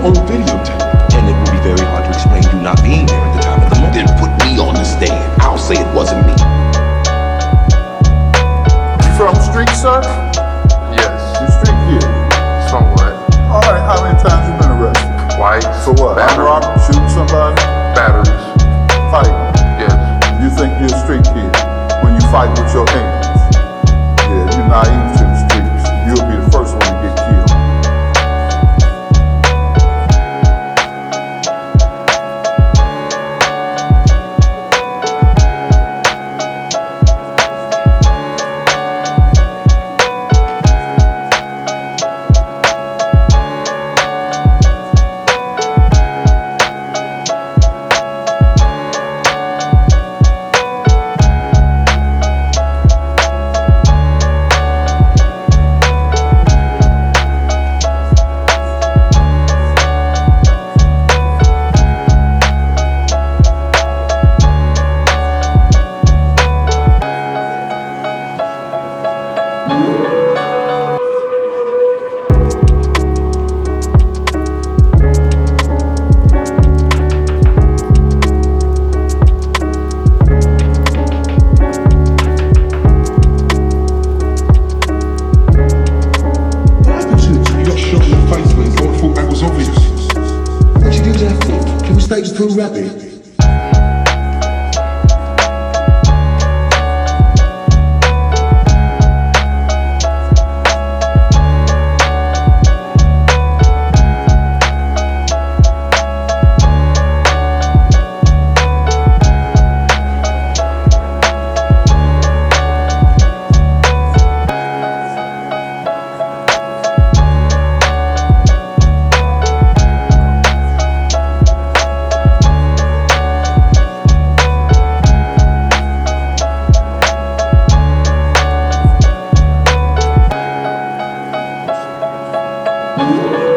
on videotape. And it will be very hard to explain you not being there at the time of the murder. Then put me on the stand. I'll say it wasn't me. You from the street, sir? Yes. You street kid? Somewhat. Alright, how many times you been arrested? Twice. For what? Armed robbery? Shooting somebody? Batteries. Fighting? Yes. You think you're a street kid when you fight with your hands? Yeah, you're naive to the streets. You'll be the first one to get killed. Stage too rapid. Thank you.